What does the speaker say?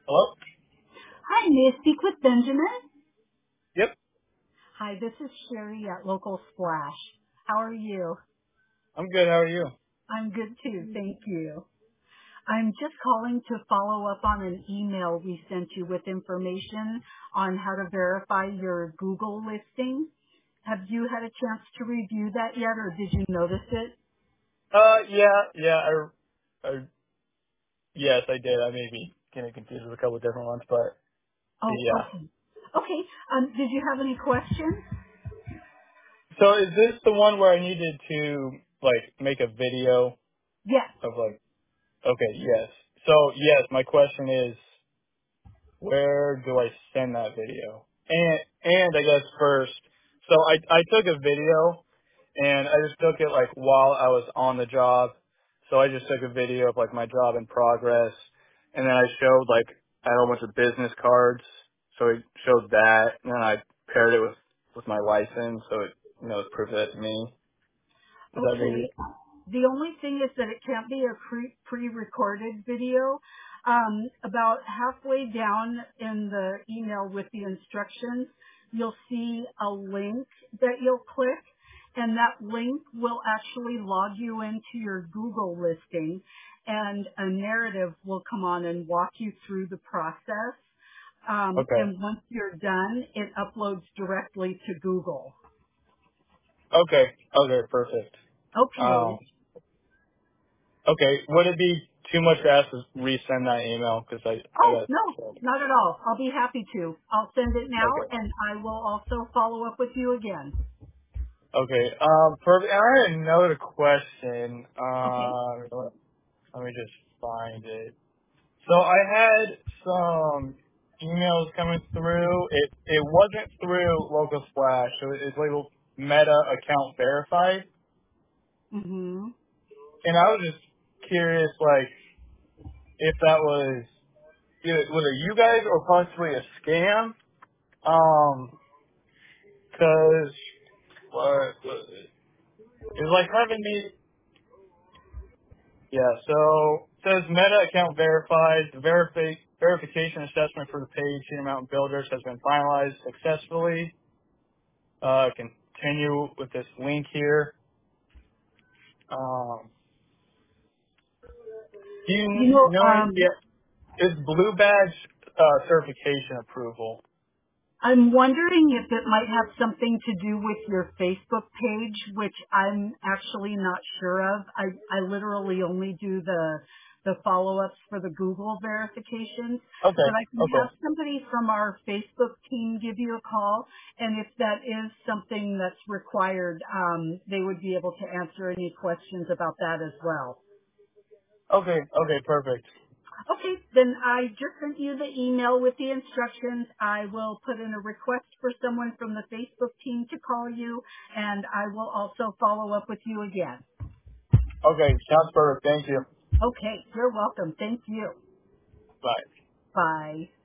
Hello? Hi, may I speak with Benjamin? Yep. Hi, this is Sherry at Local Splash. How are you? I'm good. How are you? I'm good too, thank you. I'm just calling to follow up on an email we sent you with information on how to verify your Google listing. Have you had a chance to review that yet, or did you notice it? Yeah. Yes, I did. I may be getting confused with a couple of different ones, but Oh, yeah. okay. Okay, did you have any questions? So is this the one where I needed to, like, make a video Yes. of, like, okay, yes. So, yes, my question is, where do I send that video? And I guess first, so I took a video and I just took it like while I was on the job. So I just took a video of like my job in progress, and then I showed like I had a whole bunch of business cards. So I showed that, and then I paired it with my license, so it it proved that to me. Is that maybe? Okay. The only thing is that it can't be a pre-recorded video. About halfway down in the email with the instructions, you'll see a link that you'll click, and that link will actually log you into your Google listing, and a narrative will come on and walk you through the process. Okay. And once you're done, it uploads directly to Google. Okay. Okay. Perfect. Okay. Um. Okay. Would it be too much to ask to resend that email? Because I Oh, got. no, not at all. I'll be happy to. I'll send it now, Okay. and I will also follow up with you again. Okay. Perfect. And I had another question. Okay. Let me just find it. So I had some emails coming through. It wasn't through Local Splash. So it's labeled Meta Account Verified. Mm-hmm. And I was just curious, like, if that was either you guys or possibly a scam. Cause what was it? It was like having me. Yeah, so it says Meta account verified. The verification assessment for the page Cedar Mountain Builders has been finalized successfully. Continue with this link here. Um, do you You know, know any? Yeah, it's Blue Badge certification approval. I'm wondering if it might have something to do with your Facebook page, which I'm actually not sure of. I literally only do the follow-ups for the Google verifications, Okay, but I can okay, have somebody from our Facebook team give you a call, and if that is something that's required, they would be able to answer any questions about that as well. okay, perfect. Okay, then I just sent you the email with the instructions. I will put in a request for someone from the Facebook team to call you, and I will also follow up with you again. Okay, sounds perfect. Thank you. Okay, you're welcome. Thank you. Bye. Bye.